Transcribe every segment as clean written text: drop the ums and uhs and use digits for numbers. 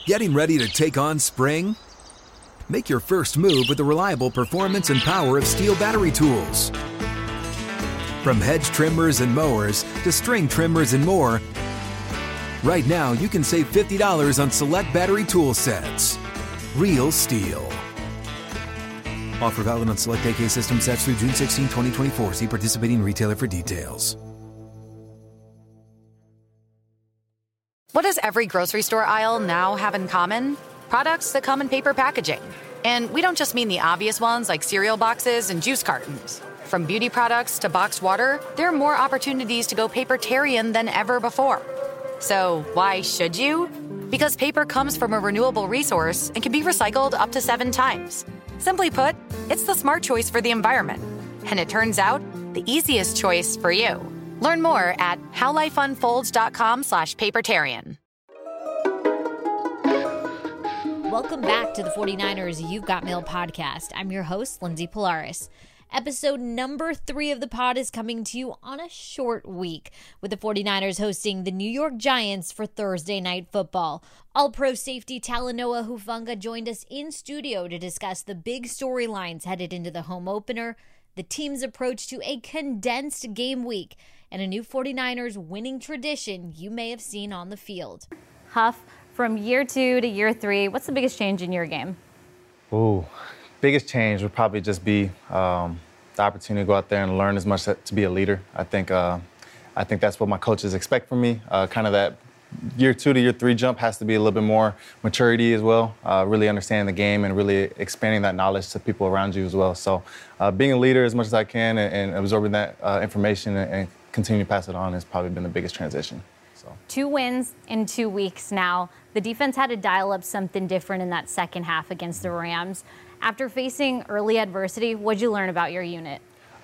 Getting ready to take on spring? Make your first move with the reliable performance and power of Steel battery tools. From hedge trimmers and mowers to string trimmers and more, right now you can save $50 on select battery tool sets. Real Steel. Offer valid on select AK system sets through June 16, 2024. See participating retailer for details. What does every grocery store aisle now have in common? Products that come in paper packaging. And we don't just mean the obvious ones like cereal boxes and juice cartons. From beauty products to boxed water, there are more opportunities to go papertarian than ever before. So why should you? Because paper comes from a renewable resource and can be recycled up to 7 times. Simply put, it's the smart choice for the environment. And it turns out, the easiest choice for you. Learn more at howlifeunfolds.com/papertarian. Welcome back to the 49ers You've Got Mail podcast. I'm your host, Lindsay Polaris. Episode number 3 of the pod is coming to you on a short week, with the 49ers hosting the New York Giants for Thursday Night Football. All-Pro safety Talanoa Hufanga joined us in studio to discuss the big storylines headed into the home opener, the team's approach to a condensed game week, and a new 49ers winning tradition you may have seen on the field. Huff, from year 2 to year 3, what's the biggest change in your game? Biggest change would probably just be the opportunity to go out there and learn as much to be a leader. I think that's what my coaches expect from me. Kind of that year 2 to year 3 jump has to be a little bit more maturity as well, really understanding the game and really expanding that knowledge to people around you as well. So being a leader as much as I can and absorbing that information and continue to pass it on has probably been the biggest transition. 2 wins in 2 weeks now. The defense had to dial up something different in that second half against the Rams. After facing early adversity, what'd you learn about your unit?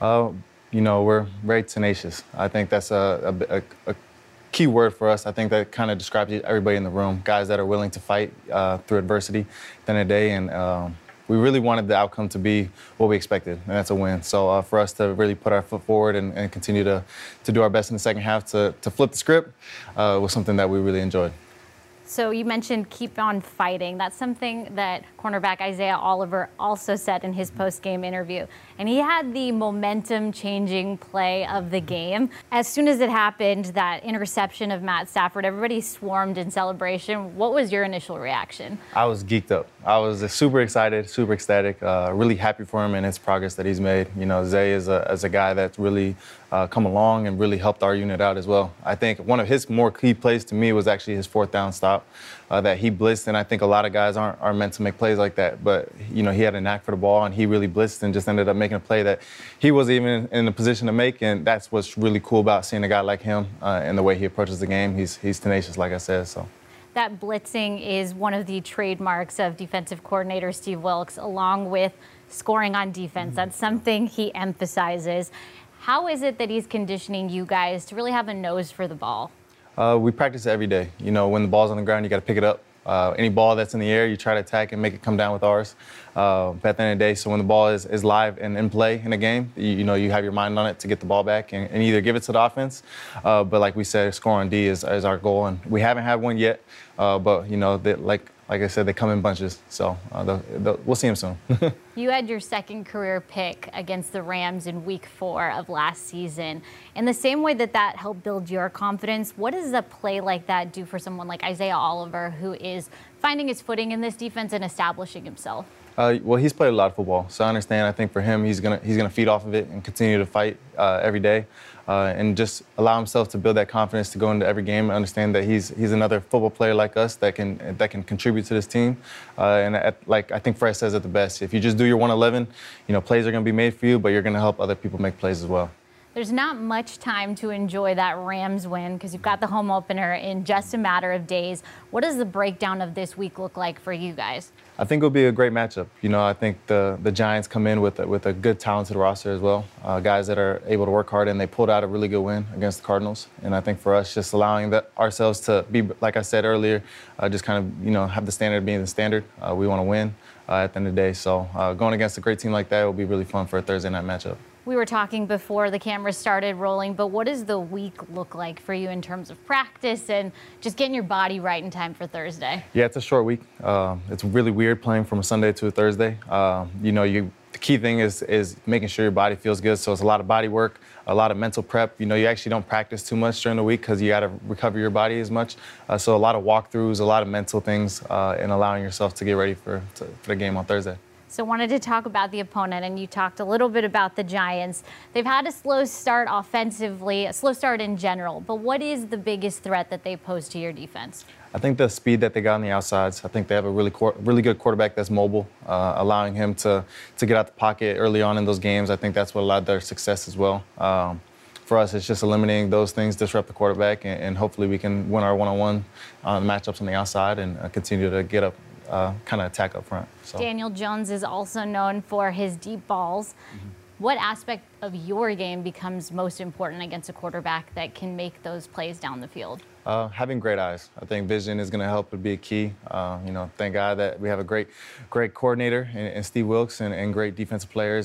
We're very tenacious. I think that's a key word for us. I think that kind of describes everybody in the room, guys that are willing to fight through adversity at the end of the day. And we really wanted the outcome to be what we expected, and that's a win. So for us to really put our foot forward and continue to do our best in the second half to flip the script was something that we really enjoyed. So you mentioned keep on fighting. That's something that cornerback Isaiah Oliver also said in his post-game interview. And he had the momentum-changing play of the game. As soon as it happened, that interception of Matt Stafford, everybody swarmed in celebration. What was your initial reaction? I was geeked up. I was super excited, super ecstatic, really happy for him and his progress that he's made. You know, Zay is a guy that's really come along and really helped our unit out as well. I think one of his more key plays to me was actually his 4th down stop that he blitzed, and I think a lot of guys aren't meant to make plays like that, but you know, he had a knack for the ball and he really blitzed and just ended up making a play that he wasn't even in a position to make, and that's what's really cool about seeing a guy like him and the way he approaches the game. He's tenacious, like I said. So that blitzing is one of the trademarks of defensive coordinator Steve Wilks, along with scoring on defense. That's something he emphasizes. How is it that he's conditioning you guys to really have a nose for the ball? We practice it every day. You know, when the ball's on the ground, you got to pick it up. Any ball that's in the air, you try to attack and make it come down with ours. But at the end of the day, so when the ball is live and in play in a game, you have your mind on it to get the ball back and either give it to the offense. But like we said, score on D is our goal, and we haven't had one yet. But you know, like I said, they come in bunches. So we'll see them soon. You had your 2nd career pick against the Rams in week 4 of last season. In the same way that helped build your confidence, what does a play like that do for someone like Isaiah Oliver, who is finding his footing in this defense and establishing himself? Well, he's played a lot of football, so I understand. I think for him, he's gonna feed off of it and continue to fight every day, and just allow himself to build that confidence to go into every game and understand that he's another football player like us that can contribute to this team. Like I think Fred says it the best: if you just do your 111, you know, plays are gonna be made for you, but you're gonna help other people make plays as well. There's not much time to enjoy that Rams win because you've got the home opener in just a matter of days. What does the breakdown of this week look like for you guys? I think it'll be a great matchup. You know, I think the Giants come in with a good, talented roster as well. Guys that are able to work hard, and they pulled out a really good win against the Cardinals. And I think for us, just allowing ourselves to be, like I said earlier, just kind of, you know, have the standard being the standard. We want to win at the end of the day. So going against a great team like that will be really fun for a Thursday night matchup. We were talking before the cameras started rolling, but what does the week look like for you in terms of practice and just getting your body right in time for Thursday? Yeah, it's a short week. It's really weird playing from a Sunday to a Thursday. The key thing is making sure your body feels good. So it's a lot of body work, a lot of mental prep. You actually don't practice too much during the week because you got to recover your body as much. So a lot of walkthroughs, a lot of mental things, and allowing yourself to get ready for the game on Thursday. So wanted to talk about the opponent, and you talked a little bit about the Giants. They've had a slow start offensively, a slow start in general, but what is the biggest threat that they pose to your defense? I think the speed that they got on the outsides. I think they have a really good quarterback that's mobile, allowing him to get out the pocket early on in those games. I think that's what allowed their success as well. For us, it's just eliminating those things, disrupt the quarterback, and hopefully we can win our one-on-one matchups on the outside and continue to get up, kind of attack up front. So. Daniel Jones is also known for his deep balls. Mm-hmm. What aspect of your game becomes most important against a quarterback that can make those plays down the field? Having great eyes. I think vision is going to help be a key. Thank God that we have a great coordinator in Steve Wilks and great defensive players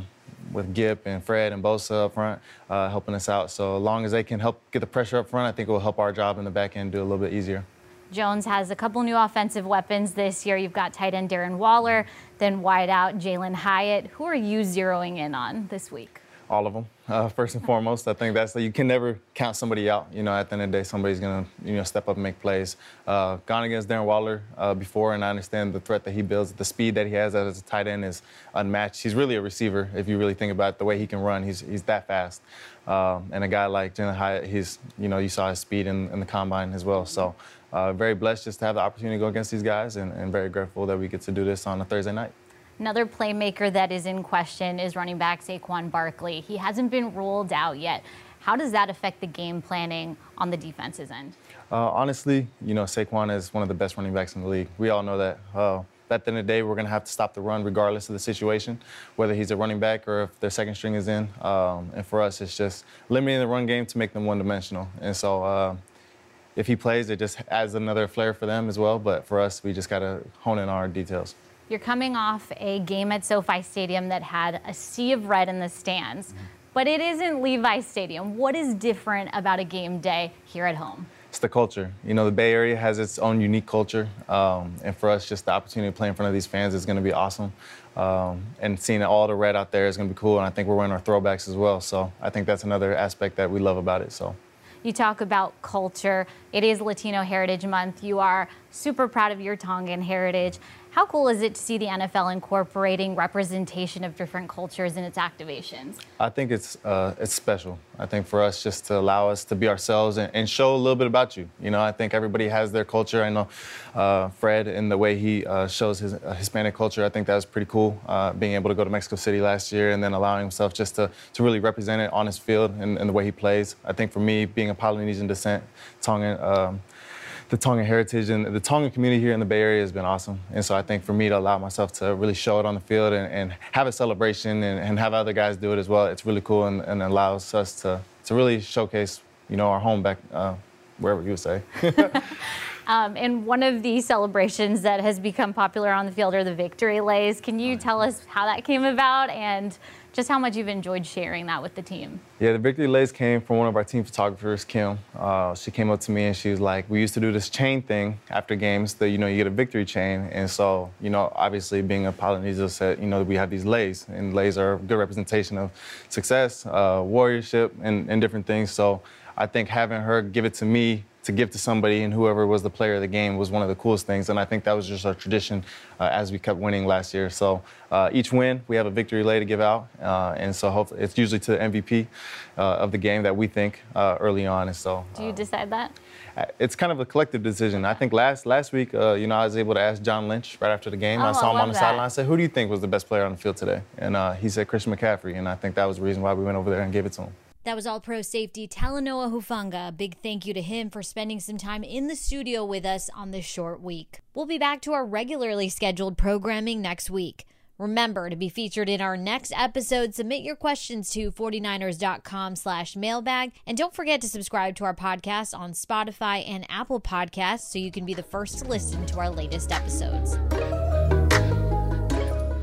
with Gipp and Fred and Bosa up front helping us out. So as long as they can help get the pressure up front, I think it will help our job in the back end do a little bit easier. Jones has a couple new offensive weapons this year. You've got tight end Darren Waller, then wideout Jalen Hyatt. Who are you zeroing in on this week? All of them. First and foremost, I think you can never count somebody out. At the end of the day, somebody's going to, step up and make plays. Gone against Darren Waller before, and I understand the threat that he builds. The speed that he has as a tight end is unmatched. He's really a receiver, if you really think about it, the way he can run. He's that fast. And a guy like Jalen Hyatt, you saw his speed in the combine as well. So very blessed just to have the opportunity to go against these guys, and very grateful that we get to do this on a Thursday night. Another playmaker that is in question is running back Saquon Barkley. He hasn't been ruled out yet. How does that affect the game planning on the defense's end? Honestly, Saquon is one of the best running backs in the league. We all know that. At the end of the day, we're going to have to stop the run regardless of the situation, whether he's a running back or if their second string is in. And for us, it's just limiting the run game to make them one-dimensional. And so if he plays, it just adds another flair for them as well. But for us, we just got to hone in on our details. You're coming off a game at SoFi Stadium that had a sea of red in the stands, but it isn't Levi's Stadium. What is different about a game day here at home? It's the culture. The Bay Area has its own unique culture, and for us, just the opportunity to play in front of these fans is going to be awesome. And seeing all the red out there is going to be cool, and I think we're wearing our throwbacks as well. So I think that's another aspect that we love about it. So. You talk about culture. It is Latino Heritage Month. You are super proud of your Tongan heritage. How cool is it to see the NFL incorporating representation of different cultures in its activations? I think it's special. I think for us just to allow us to be ourselves and show a little bit about you. I think everybody has their culture. I know Fred and the way he shows his Hispanic culture, I think that was pretty cool. Being able to go to Mexico City last year and then allowing himself just to really represent it on his field and the way he plays. I think for me, being of Polynesian descent, the Tongan heritage and the Tongan community here in the Bay Area has been awesome. And so I think for me to allow myself to really show it on the field and have a celebration and have other guys do it as well, it's really cool and allows us to really showcase, our home back wherever you would say. And one of the celebrations that has become popular on the field are the victory lays. Can you tell us how that came about and just how much you've enjoyed sharing that with the team? Yeah, the victory lays came from one of our team photographers, Kim. She came up to me and she was like, we used to do this chain thing after games that, you get a victory chain. And so, obviously being a Polynesian set, we have these lays, and lays are a good representation of success, warriorship, and different things. So I think having her give it to me to give to somebody and whoever was the player of the game was one of the coolest things. And I think that was just our tradition as we kept winning last year. So each win, we have a victory lay to give out. And so hopefully it's usually to the MVP of the game that we think early on. And so, do you decide that? It's kind of a collective decision. I think last week, I was able to ask John Lynch right after the game. I saw him on the sideline. I said, who do you think was the best player on the field today? And he said Christian McCaffrey. And I think that was the reason why we went over there and gave it to him. That was All-Pro safety Talanoa Hufanga. A big thank you to him for spending some time in the studio with us on this short week. We'll be back to our regularly scheduled programming next week. Remember to be featured in our next episode. Submit your questions to 49ers.com/mailbag. And don't forget to subscribe to our podcast on Spotify and Apple Podcasts so you can be the first to listen to our latest episodes.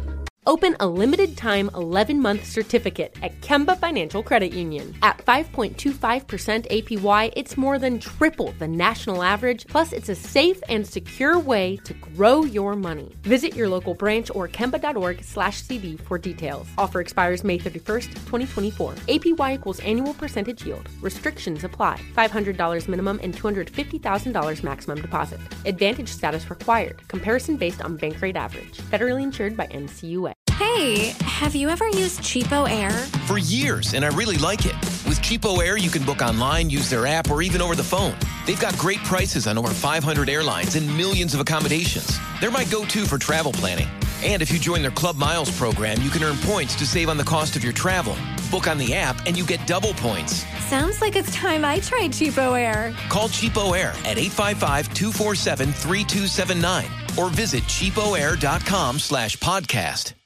Open a limited-time 11-month certificate at Kemba Financial Credit Union. At 5.25% APY, it's more than triple the national average, plus it's a safe and secure way to grow your money. Visit your local branch or kemba.org/cd for details. Offer expires May 31st, 2024. APY equals annual percentage yield. Restrictions apply. $500 minimum and $250,000 maximum deposit. Advantage status required. Comparison based on bank rate average. Federally insured by NCUA. Hey, have you ever used Cheapo Air? For years, and I really like it. With Cheapo Air, you can book online, use their app, or even over the phone. They've got great prices on over 500 airlines and millions of accommodations. They're my go-to for travel planning. And if you join their Club Miles program, you can earn points to save on the cost of your travel. Book on the app, and you get double points. Sounds like it's time I tried Cheapo Air. Call Cheapo Air at 855-247-3279 or visit cheapoair.com/podcast.